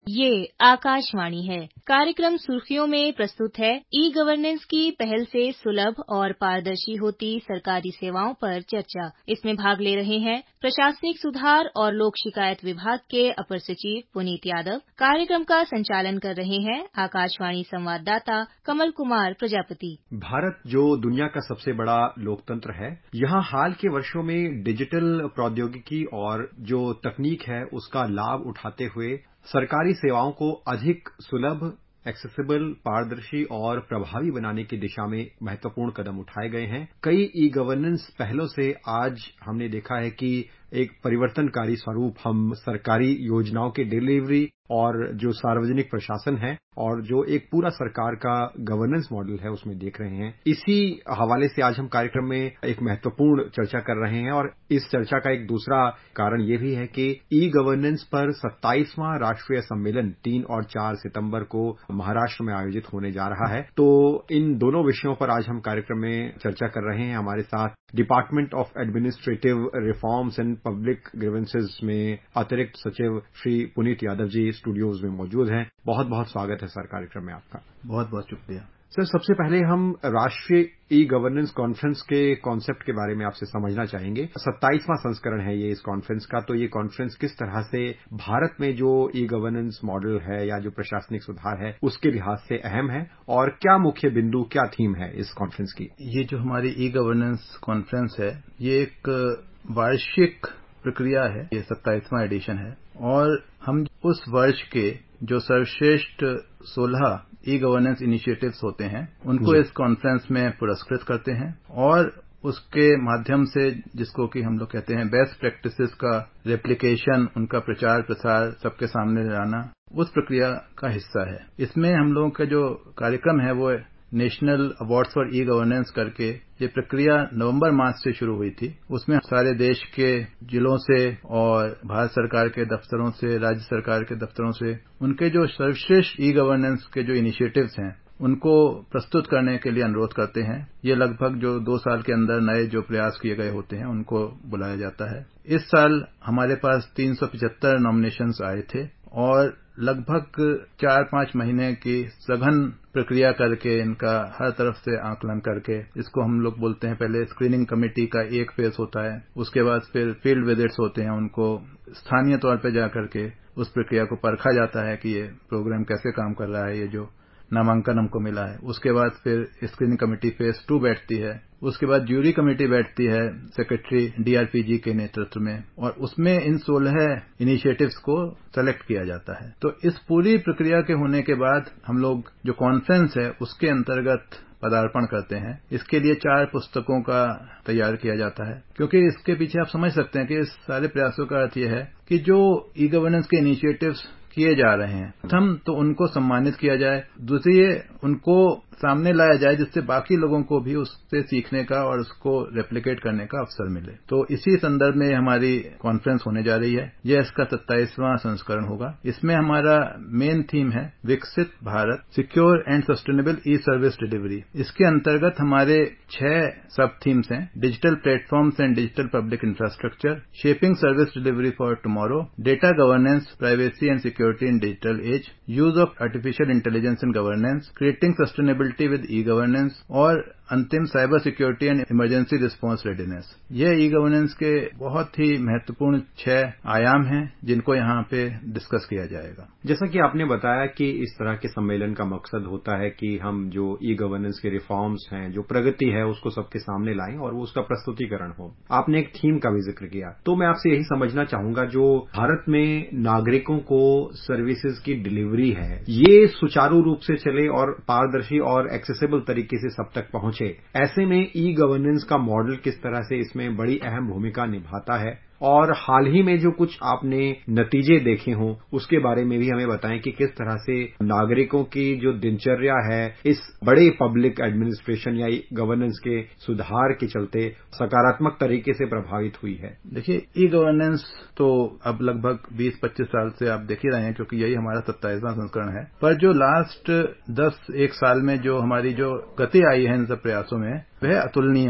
ये आकाशवाणी है। कार्यक्रम सुर्खियों में प्रस्तुत है ई गवर्नेंस की पहल से सुलभ और पारदर्शी होती सरकारी सेवाओं पर चर्चा। इसमें भाग ले रहे हैं प्रशासनिक सुधार और लोक शिकायत विभाग के अपर सचिव पुनीत यादव। कार्यक्रम का संचालन कर रहे हैं आकाशवाणी संवाददाता कमल कुमार प्रजापति। भारत जो दुनिया का सबसे बड़ा लोकतंत्र है, यहाँ हाल के वर्षों में डिजिटल प्रौद्योगिकी और जो तकनीक है उसका लाभ उठाते हुए सरकारी सेवाओं को अधिक सुलभ, एक्सेसिबल, पारदर्शी और प्रभावी बनाने की दिशा में महत्वपूर्ण कदम उठाए गए हैं। कई ई गवर्नेंस पहलों से आज हमने देखा है कि एक परिवर्तनकारी स्वरूप हम सरकारी योजनाओं की डिलीवरी और जो सार्वजनिक प्रशासन है और जो एक पूरा सरकार का गवर्नेंस मॉडल है उसमें देख रहे हैं। इसी हवाले से आज हम कार्यक्रम में एक महत्वपूर्ण चर्चा कर रहे हैं और इस चर्चा का एक दूसरा कारण ये भी है कि ई गवर्नेंस पर 27वां राष्ट्रीय सम्मेलन 3 और 4 सितंबर को महाराष्ट्र में आयोजित होने जा रहा है। तो इन दोनों विषयों पर आज हम कार्यक्रम में चर्चा कर रहे हैं। हमारे साथ department of administrative reforms and public grievances में अतिरिक्त सचिव श्री पुनीत यादव जी स्टूडियोज में मौजूद हैं। बहुत बहुत स्वागत है सर कार्यक्रम में आपका। बहुत बहुत शुक्रिया सर। सबसे पहले हम राष्ट्रीय ई गवर्नेंस कॉन्फ्रेंस के कॉन्सेप्ट के बारे में आपसे समझना चाहेंगे। 27वां संस्करण है ये इस कॉन्फ्रेंस का, तो ये कॉन्फ्रेंस किस तरह से भारत में जो ई गवर्नेंस मॉडल है या जो प्रशासनिक सुधार है उसके लिहाज से अहम है और क्या मुख्य बिंदु, क्या थीम है इस कॉन्फ्रेंस की? ये जो हमारी ई गवर्नेंस कॉन्फ्रेंस है ये एक वार्षिक प्रक्रिया है। ये 27वां एडिशन है और हम उस वर्ष के जो सर्वश्रेष्ठ 16 ई गवर्नेंस इनिशिएटिव्स होते हैं उनको इस कॉन्फ्रेंस में पुरस्कृत करते हैं और उसके माध्यम से जिसको कि हम लोग कहते हैं बेस्ट प्रैक्टिसेस का रेप्लिकेशन, उनका प्रचार प्रसार सबके सामने लाना, उस प्रक्रिया का हिस्सा है। इसमें हम लोगों का जो कार्यक्रम है वो national awards for e governance करके ये प्रक्रिया नवंबर मास से शुरू हुई थी। उसमें सारे देश के जिलों से और भारत सरकार के दफ्तरों से, राज्य सरकार के दफ्तरों से उनके जो सर्वश्रेष्ठ ई गवर्नेंस के जो इनिशिएटिव्स हैं उनको प्रस्तुत करने के लिए अनुरोध करते हैं। ये लगभग जो 2 साल के अंदर नए जो प्रयास किए गए होते हैं उनको बुलाया जाता है। इस साल हमारे पास 375 नॉमिनेशंस आए थे और लगभग 4-5 महीने की सघन प्रक्रिया करके इनका हर तरफ से आकलन करके, इसको हम लोग बोलते हैं पहले स्क्रीनिंग कमेटी का एक फेज होता है, उसके बाद फिर फील्ड विजिट्स होते हैं, उनको स्थानीय तौर पे जा करके उस प्रक्रिया को परखा जाता है कि ये प्रोग्राम कैसे काम कर रहा है, ये जो नामांकन हमको मिला है। उसके बाद फिर स्क्रीनिंग कमेटी फेज 2 बैठती है, उसके बाद ज्यूरी कमेटी बैठती है सेक्रेटरी डीआरपीजी के नेतृत्व में और उसमें इन 16 इनिशिएटिव्स को सेलेक्ट किया जाता है। तो इस पूरी प्रक्रिया के होने के बाद हम लोग जो कॉन्फ्रेंस है उसके अंतर्गत पदार्पण करते हैं। इसके लिए 4 पुस्तकों का तैयार किया जाता है, क्योंकि इसके पीछे आप समझ सकते हैं कि इस सारे प्रयासों का अर्थ यह है कि जो ई गवर्नेंस के इनिशिएटिव्स किए जा रहे हैं प्रथम तो उनको सम्मानित किया जाए, दूसरी उनको सामने लाया जाए जिससे बाकी लोगों को भी उससे सीखने का और उसको रेप्लिकेट करने का अवसर मिले। तो इसी संदर्भ में हमारी कॉन्फ्रेंस होने जा रही है। यह इसका 27वां संस्करण होगा। इसमें हमारा मेन थीम है विकसित भारत, secure and sustainable e service delivery. इसके अंतर्गत हमारे 6 सब थीम्स हैं। Digital platforms and digital public infrastructure, shaping service delivery for tomorrow, data governance, privacy and security in digital age, use of artificial intelligence in governance, creating sustainability with e governance और अंतिम cyber security and emergency response readiness. ये e governance के बहुत ही महत्वपूर्ण 6 आयाम हैं जिनको यहाँ पे डिस्कस किया जाएगा। जैसा कि आपने बताया कि इस तरह के सम्मेलन का मकसद होता है कि हम जो ई गवर्नेंस के रिफॉर्म्स हैं, जो प्रगति है, उसको सबके सामने लाएं और वो उसका प्रस्तुतिकरण हो। आपने एक थीम का भी जिक्र किया, तो मैं आपसे यही समझना चाहूंगा जो भारत में नागरिकों को सर्विसेज की डिलीवरी है ये सुचारू रूप से चले और पारदर्शी और एक्सेसिबल तरीके से सब तक पहुंचे। ऐसे में ई गवर्नेंस का मॉडल किस तरह से इसमें बड़ी अहम भूमिका निभाता है और हाल ही में जो कुछ आपने नतीजे देखे हों उसके बारे में भी हमें बताएं कि किस तरह से नागरिकों की जो दिनचर्या है इस बड़े पब्लिक एडमिनिस्ट्रेशन या गवर्नेंस के सुधार के चलते सकारात्मक तरीके से प्रभावित हुई है। देखिए, ई गवर्नेंस तो अब लगभग 20-25 साल से आप देख ही रहे हैं, क्योंकि यही हमारा 27वां संस्करण है। पर जो लास्ट 10-1 साल में जो हमारी जो गति आई है इन सब प्रयासों में वह अतुलनीय है।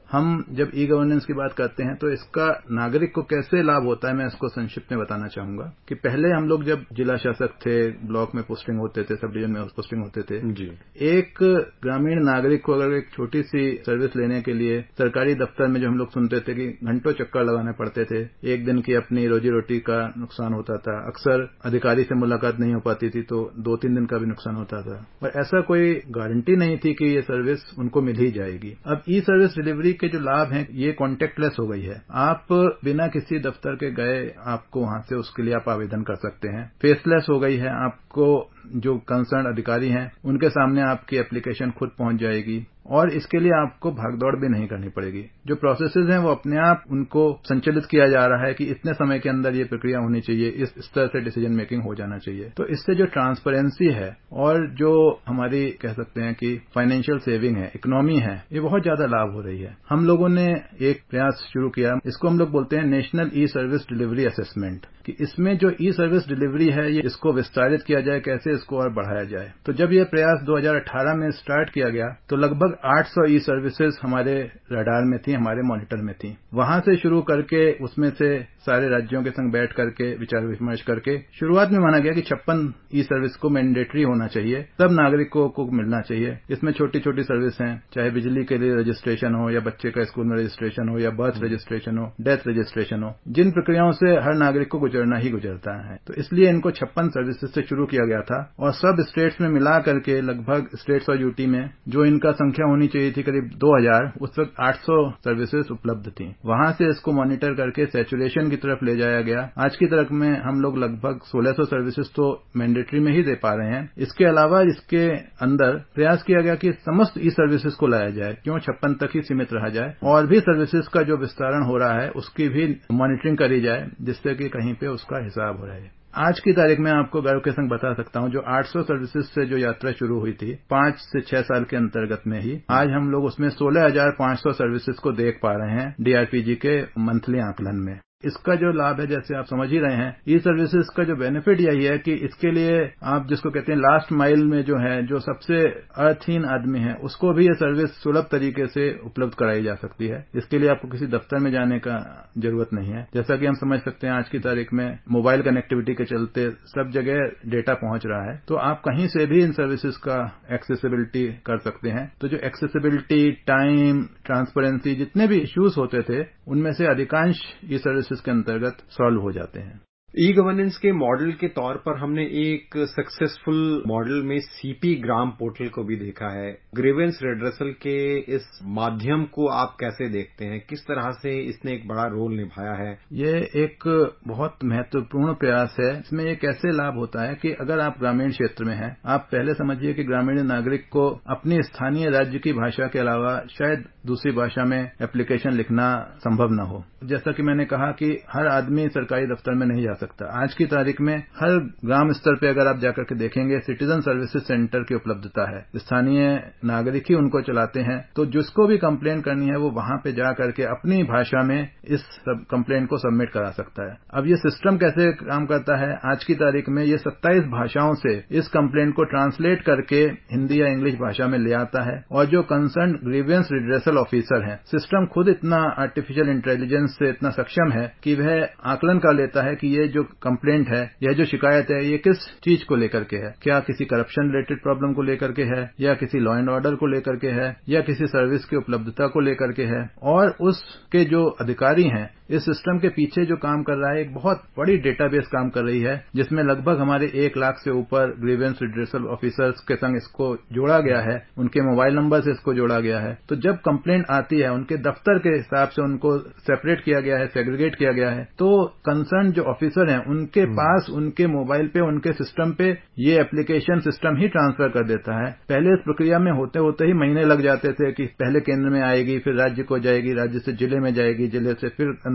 हम जब ई गवर्नेंस की बात करते हैं तो इसका नागरिक को कैसे लाभ होता है, मैं इसको संक्षिप्त में बताना चाहूंगा कि पहले हम लोग जब जिला शासक थे, ब्लॉक में पोस्टिंग होते थे, सब डिवीजन में पोस्टिंग होते थे जी। एक ग्रामीण नागरिक को अगर एक छोटी सी सर्विस लेने के लिए सरकारी दफ्तर में जो हम लोग सुनते थे कि घंटों चक्कर लगाने पड़ते थे, एक दिन की अपनी रोजी रोटी का नुकसान होता था, अक्सर अधिकारी से मुलाकात नहीं हो पाती थी तो 2-3 दिन का भी नुकसान होता था और ऐसा कोई गारंटी नहीं थी कि ये सर्विस उनको मिल ही जाएगी। अब ई सर्विस डिलीवरी के जो लाभ हैं ये कॉन्टेक्टलेस हो गई है। आप बिना किसी दफ्तर के गए आपको वहां से उसके लिए आप आवेदन कर सकते हैं। फेसलेस हो गई है, आपको जो कंसर्न अधिकारी हैं उनके सामने आपकी एप्लीकेशन खुद पहुंच जाएगी और इसके लिए आपको भागदौड़ भी नहीं करनी पड़ेगी। जो प्रोसेसेस हैं वो अपने आप उनको संचालित किया जा रहा है कि इतने समय के अंदर ये प्रक्रिया होनी चाहिए, इस तरह से डिसीजन मेकिंग हो जाना चाहिए। तो इससे जो ट्रांसपेरेंसी है और जो हमारी कह सकते हैं कि फाइनेंशियल सेविंग है, इकोनॉमी है, ये बहुत ज्यादा लाभ हो रही है। हम लोगों ने एक प्रयास शुरू किया, इसको हम लोग बोलते हैं national e service delivery assessment, कि इसमें जो ई सर्विस डिलीवरी है ये इसको विस्तारित किया जाए, कैसे इसको और बढ़ाया जाए। तो जब ये प्रयास 2018 में स्टार्ट किया गया तो लगभग 800 ई सर्विसेज हमारे रडार में थी, हमारे मॉनिटर में थी। वहां से शुरू करके उसमें से सारे राज्यों के संग बैठ करके विचार विमर्श करके शुरुआत में माना गया कि 56 ई सर्विस को मैंडेटरी होना चाहिए, सब नागरिकों को मिलना चाहिए। इसमें छोटी छोटी सर्विस हैं, चाहे बिजली के लिए रजिस्ट्रेशन हो या बच्चे का स्कूल में रजिस्ट्रेशन हो या बर्थ रजिस्ट्रेशन हो, डेथ रजिस्ट्रेशन हो, जिन प्रक्रियाओं से हर नागरिक को गुजरना ही गुजरता है। तो इसलिए इनको 56 सर्विसेज से शुरू किया गया था और सब स्टेट्स में मिला करके लगभग स्टेट्स और यूटी में जो इनका संख्या होनी चाहिए थी करीब 2000, उस वक्त 800 सर्विसेज उपलब्ध थी। वहां से इसको मॉनिटर करके सैचुरेशन की तरफ ले जाया गया। आज की तारीख में हम लोग लगभग 1600 सर्विसेज तो मैंडेटरी में ही दे पा रहे हैं। इसके अलावा इसके अंदर प्रयास किया गया कि समस्त ई सर्विसेज को लाया जाए, क्यों 56 तक ही सीमित रहा जाए, और भी सर्विसेज का जो विस्तारण हो रहा है उसकी भी मॉनिटरिंग करी जाए, जिससे कि कहीं पे उसका हिसाब हो रहा है। आज की तारीख में आपको गर्व के संग बता सकता हूं, जो 800 सर्विसेज से जो यात्रा शुरू हुई थी 5 से 6 साल के अंतर्गत में ही, आज हम लोग उसमें 16,500 सर्विसेज को देख पा रहे हैं डीआरपीजी के मंथली आकलन में। इसका जो लाभ है, जैसे आप समझ ही रहे हैं, ई सर्विसेज का जो बेनिफिट यही है कि इसके लिए आप जिसको कहते हैं लास्ट माइल में जो है, जो सबसे अर्थहीन आदमी है, उसको भी ये सर्विस सुलभ तरीके से उपलब्ध कराई जा सकती है। इसके लिए आपको किसी दफ्तर में जाने का जरूरत नहीं है। जैसा कि हम समझ सकते हैं आज की तारीख में मोबाइल कनेक्टिविटी के चलते सब जगह डेटा पहुंच रहा है, तो आप कहीं से भी इन सर्विसेज का एक्सेसिबिलिटी कर सकते हैं। तो जो एक्सेसिबिलिटी, टाइम, ट्रांसपेरेंसी, जितने भी इश्यूज होते थे उनमें से अधिकांश ई सर्विस के अंतर्गत सॉल्व हो जाते हैं। ई गवर्नेंस के मॉडल के तौर पर हमने एक सक्सेसफुल मॉडल में सीपी ग्राम पोर्टल को भी देखा है। ग्रीवेंस रिड्रेसल के इस माध्यम को आप कैसे देखते हैं? किस तरह से इसने एक बड़ा रोल निभाया है? ये एक बहुत महत्वपूर्ण प्रयास है। इसमें एक ऐसे लाभ होता है कि अगर आप ग्रामीण क्षेत्र में हैं, आप पहले समझिए कि ग्रामीण नागरिक को अपनी स्थानीय राज्य की भाषा के अलावा शायद दूसरी भाषा में एप्लीकेशन लिखना संभव न हो। जैसा कि मैंने कहा कि हर आदमी सरकारी दफ्तर में नहीं जा सकता। आज की तारीख में हर ग्राम स्तर पे अगर आप जाकर के देखेंगे, सिटीजन सर्विसेज सेंटर की उपलब्धता है, स्थानीय नागरिक ही उनको चलाते हैं। तो जिसको भी कंप्लेन करनी है वो वहां पे जा करके अपनी भाषा में इस कंप्लेन को सबमिट करा सकता है। अब ये सिस्टम कैसे काम करता है, आज की तारीख में ये 27 भाषाओं से इस कंप्लेन को ट्रांसलेट करके हिंदी या इंग्लिश भाषा में ले आता है और जो कंसर्न ग्रीवेंस रिड्रेसल ऑफिसर है, सिस्टम खुद इतना आर्टिफिशियल इंटेलिजेंस से इतना सक्षम है कि वह आकलन कर लेता है कि ये जो कंप्लेंट है, यह जो शिकायत है, ये किस चीज को लेकर के है। क्या किसी करप्शन रिलेटेड प्रॉब्लम को लेकर के है, या किसी लॉ एंड ऑर्डर को लेकर के है, या किसी सर्विस की उपलब्धता को लेकर के है। और उसके जो अधिकारी हैं, इस सिस्टम के पीछे जो काम कर रहा है, एक बहुत बड़ी डेटाबेस काम कर रही है, जिसमें लगभग हमारे 1 लाख से ऊपर ग्रीवेंस रिड्रेसल ऑफिसर्स के संग इसको जोड़ा गया है, उनके मोबाइल नंबर से इसको जोड़ा गया है। तो जब कंप्लेंट आती है, उनके दफ्तर के हिसाब से उनको सेपरेट किया गया है, सेग्रीगेट किया गया है, तो कंसर्न जो ऑफिसर हैं उनके पास, उनके मोबाइल पे, उनके सिस्टम पे ये एप्लीकेशन सिस्टम ही ट्रांसफर कर देता है। पहले इस प्रक्रिया में होते होते ही महीने लग जाते थे कि पहले केंद्र में आएगी, फिर राज्य को जाएगी, राज्य से जिले में जाएगी, जिले से फिर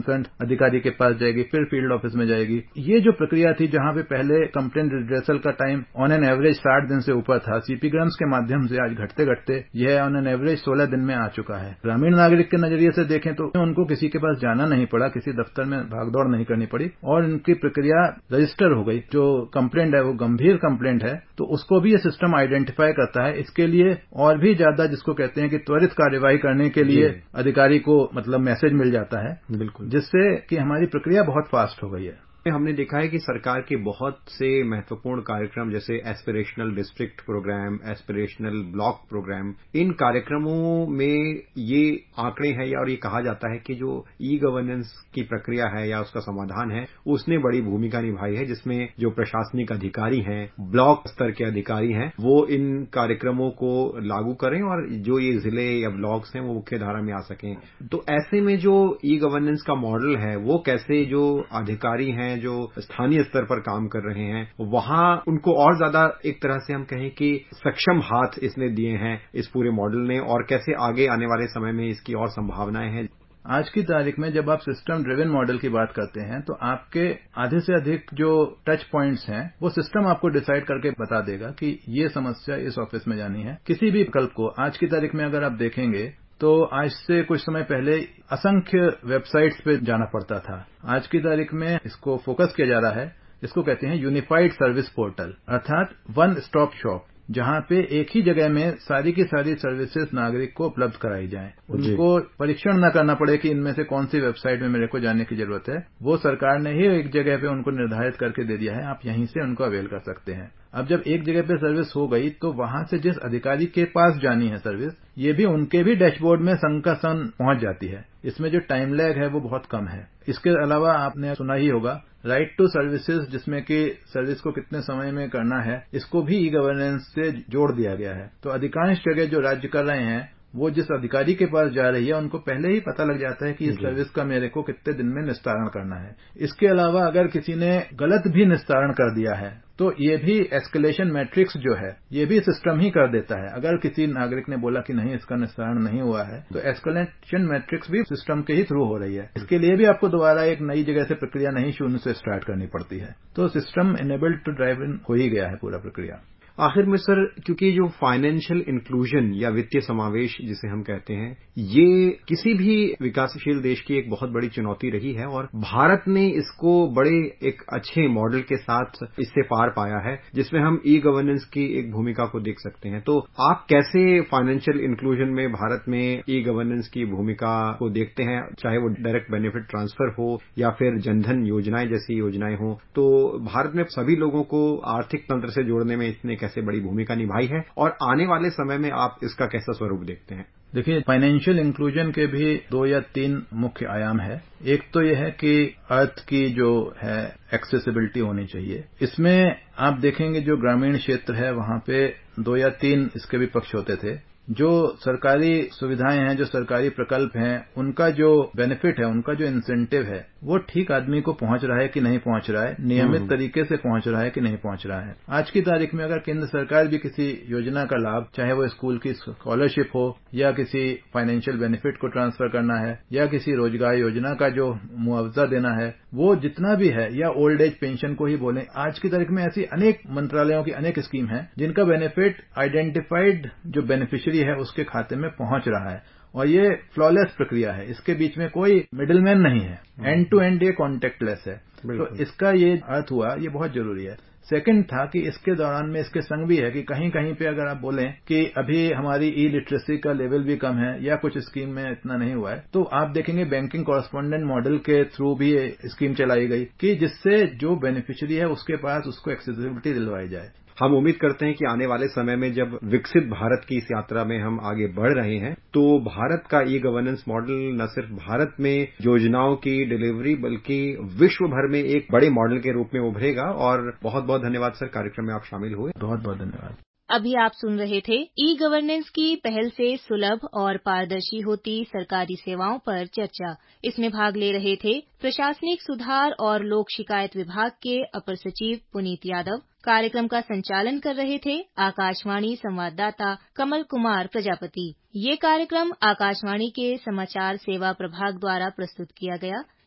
कंसर्न अधिकारी के पास जाएगी, फिर फील्ड ऑफिस में जाएगी। ये जो प्रक्रिया थी जहां पे पहले कंप्लेंट रिड्रेसल का टाइम ऑन एन एवरेज 60 दिन से ऊपर था, सीपीग्राम्स के माध्यम से आज घटते घटते यह ऑन एन एवरेज 16 दिन में आ चुका है। ग्रामीण नागरिक के नजरिए से देखें तो उनको किसी के पास जाना नहीं पड़ा, किसी दफ्तर में भागदौड़ नहीं करनी पड़ी और इनकी प्रक्रिया रजिस्टर हो गई। जो कंप्लेंट है वो गंभीर कंप्लेंट है तो उसको भी ये सिस्टम आइडेंटिफाई करता है। इसके लिए और भी ज्यादा जिसको कहते हैं कि त्वरित कार्यवाही करने के लिए अधिकारी को मतलब मैसेज मिल जाता है, बिल्कुल, जिससे कि हमारी प्रक्रिया बहुत फास्ट हो गई है। हमने देखा है कि सरकार के बहुत से महत्वपूर्ण कार्यक्रम जैसे aspirational district programme, aspirational block programme, इन कार्यक्रमों में ये आंकड़े हैं और ये कहा जाता है कि जो ई गवर्नेंस की प्रक्रिया है या उसका समाधान है उसने बड़ी भूमिका निभाई है, जिसमें जो प्रशासनिक अधिकारी हैं, ब्लॉक स्तर के अधिकारी हैं, वो इन कार्यक्रमों को लागू करें और जो ये जिले या ब्लॉक्स हैं वो मुख्य धारा में आ सकें। तो ऐसे में जो ई गवर्नेंस का मॉडल है वो कैसे जो अधिकारी हैं जो स्थानीय स्तर पर काम कर रहे हैं वहां उनको और ज्यादा एक तरह से हम कहें कि सक्षम हाथ इसने दिए हैं इस पूरे मॉडल ने, और कैसे आगे आने वाले समय में इसकी और संभावनाएं हैं। आज की तारीख में जब आप सिस्टम ड्रिवन मॉडल की बात करते हैं तो आपके आधे से अधिक जो टच पॉइंट्स हैं वो सिस्टम आपको डिसाइड करके बता देगा कि ये समस्या इस ऑफिस में जानी है। किसी भी विकल्प को आज की तारीख में अगर आप देखेंगे तो आज से कुछ समय पहले असंख्य वेबसाइट्स पे जाना पड़ता था। आज की तारीख में इसको फोकस किया जा रहा है, इसको कहते हैं यूनिफाइड सर्विस पोर्टल, अर्थात वन स्टॉप शॉप, जहां पे एक ही जगह में सारी की सारी सर्विसेज नागरिक को उपलब्ध कराई जाएं। उनको परीक्षण न करना पड़े कि इनमें से कौन सी वेबसाइट में मेरे को जाने की जरूरत है, वो सरकार ने ही एक जगह पे उनको निर्धारित करके दे दिया है, आप यहीं से उनको अवेल कर सकते हैं। अब जब एक जगह पे सर्विस हो गई तो वहां से जिस अधिकारी के पास जानी है सर्विस, ये भी उनके भी डैशबोर्ड में संग का संग पहुंच जाती है। इसमें जो टाइम लैग है वो बहुत कम है। इसके अलावा आपने सुना ही होगा राइट टू सर्विसेज, जिसमें कि सर्विस को कितने समय में करना है, इसको भी ई गवर्नेंस से जोड़ दिया गया है। तो अधिकांश जगह जो राज्य कर रहे हैं वो जिस अधिकारी के पास जा रही है उनको पहले ही पता लग जाता है कि इस सर्विस का मेरे को कितने दिन में निस्तारण करना है। इसके अलावा अगर किसी ने गलत भी निस्तारण कर दिया है तो ये भी एस्केलेशन मैट्रिक्स जो है ये भी सिस्टम ही कर देता है। अगर किसी नागरिक ने बोला कि नहीं इसका निस्तारण नहीं हुआ है तो एस्केलेशन मैट्रिक्स भी सिस्टम के ही थ्रू हो रही है। इसके लिए भी आपको दोबारा एक नई जगह से प्रक्रिया नहीं शून्य से स्टार्ट करनी पड़ती है। तो system enabled to drive in हो ही गया है पूरा प्रक्रिया। आखिर में सर, क्योंकि जो फाइनेंशियल इंक्लूजन या वित्तीय समावेश जिसे हम कहते हैं, ये किसी भी विकासशील देश की एक बहुत बड़ी चुनौती रही है और भारत ने इसको बड़े एक अच्छे मॉडल के साथ इससे पार पाया है, जिसमें हम ई गवर्नेंस की एक भूमिका को देख सकते हैं। तो आप कैसे फाइनेंशियल इंक्लूजन में भारत में ई गवर्नेंस की भूमिका को देखते हैं, चाहे वो डायरेक्ट बेनिफिट ट्रांसफर हो या फिर जनधन योजनाएं जैसी योजनाएं हो? तो भारत में सभी लोगों को आर्थिक तंत्र से जोड़ने में इसने कैसे बड़ी भूमिका निभाई है और आने वाले समय में आप इसका कैसा स्वरूप देखते हैं? देखिए, फाइनेंशियल इंक्लूजन के भी 2 या 3 मुख्य आयाम है। एक तो यह है कि अर्थ की जो है एक्सेसिबिलिटी होनी चाहिए। इसमें आप देखेंगे जो ग्रामीण क्षेत्र है वहां पे 2 या 3 इसके भी पक्ष होते थे। जो सरकारी सुविधाएं हैं, जो सरकारी प्रकल्प हैं, उनका जो बेनिफिट है, उनका जो इंसेंटिव है, वो ठीक आदमी को पहुंच रहा है कि नहीं पहुंच रहा है, नियमित तरीके से पहुंच रहा है कि नहीं पहुंच रहा है। आज की तारीख में अगर केंद्र सरकार भी किसी योजना का लाभ, चाहे वो स्कूल की स्कॉलरशिप हो या किसी फाइनेंशियल बेनिफिट को ट्रांसफर करना है या किसी रोजगार योजना का जो मुआवजा देना है, वो जितना भी है, या ओल्ड एज पेंशन को ही बोलें, आज की तारीख में ऐसी अनेक मंत्रालयों की अनेक स्कीम है जिनका बेनिफिट आइडेंटिफाइड जो बेनिफिशियरी है उसके खाते में पहुंच रहा है और ये फ्लॉलेस प्रक्रिया है। इसके बीच में कोई मिडिलमैन नहीं है, एंड टू एंड ये कॉन्टेक्टलेस है। तो इसका ये अर्थ हुआ, ये बहुत जरूरी है। सेकंड था कि इसके दौरान में इसके संग भी है कि कहीं कहीं पे अगर आप बोलें कि अभी हमारी ई लिटरेसी का लेवल भी कम है या कुछ स्कीम में इतना नहीं हुआ है, तो आप देखेंगे बैंकिंग कॉरेस्पोंडेंट मॉडल के थ्रू भी ये स्कीम चलाई गई कि जिससे जो बेनिफिशियरी है उसके पास उसको एक्सेसिबिलिटी दिलवाई जाए। हम उम्मीद करते हैं कि आने वाले समय में जब विकसित भारत की इस यात्रा में हम आगे बढ़ रहे हैं तो भारत का ई गवर्नेंस मॉडल न सिर्फ भारत में योजनाओं की डिलीवरी बल्कि विश्व भर में एक बड़े मॉडल के रूप में उभरेगा। और बहुत बहुत धन्यवाद सर, कार्यक्रम में आप शामिल हुए। बहुत बहुत धन्यवाद। अभी आप सुन रहे थे ई गवर्नेंस की पहल से सुलभ और पारदर्शी होती सरकारी सेवाओं पर चर्चा। इसमें भाग ले रहे थे प्रशासनिक सुधार और लोक शिकायत विभाग के अपर सचिव पुनीत यादव। कार्यक्रम का संचालन कर रहे थे आकाशवाणी संवाददाता कमल कुमार प्रजापति। ये कार्यक्रम आकाशवाणी के समाचार सेवा प्रभाग द्वारा प्रस्तुत किया गया।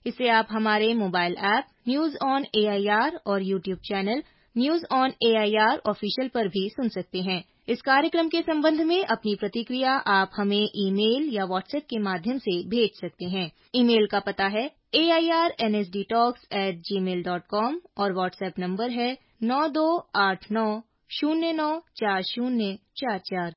इसे आप हमारे mobile app news on AIR और YouTube channel news on AIR official पर भी सुन सकते हैं। इस कार्यक्रम के संबंध में अपनी प्रतिक्रिया आप हमें ईमेल या व्हाट्सएप के माध्यम से भेज सकते हैं। ईमेल का पता है airnsdtalks@gmail.com और व्हाट्सएप नंबर है 9289094044।